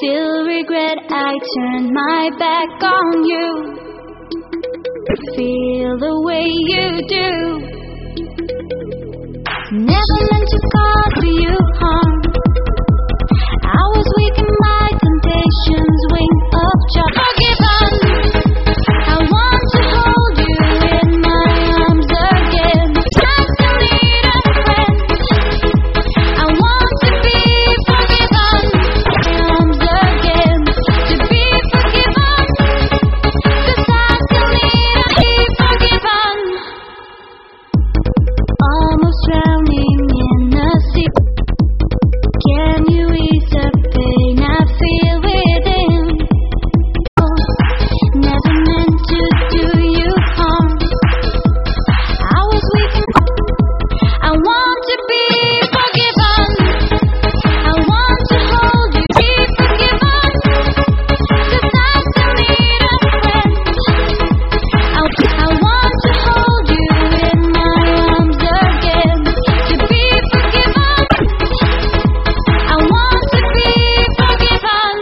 Still regret I turned my back on you. Feel the way you do. Never meant to cause you harm. I was weak in my temptations, wing of joy. Forgiven. I want to hold you in my arms again. I still need a friend. I want to be forgiven. Arms again. To be forgiven. 'Cause I still need to be forgiven. Almost drowning in the sea. Can you ease the pain I feel within? Oh, never meant to do you harm. I was weak. I want to be forgiven. I want to hold you, be forgiven. 'Cause I still need a friend. I want to hold you in my arms again. To be forgiven. I want to be forgiven.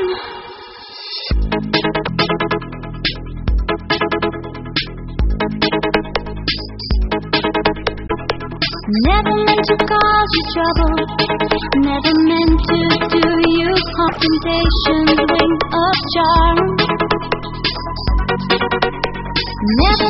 Never meant to cause you trouble. Never meant to do you harm. Temptation's wing of charm. Never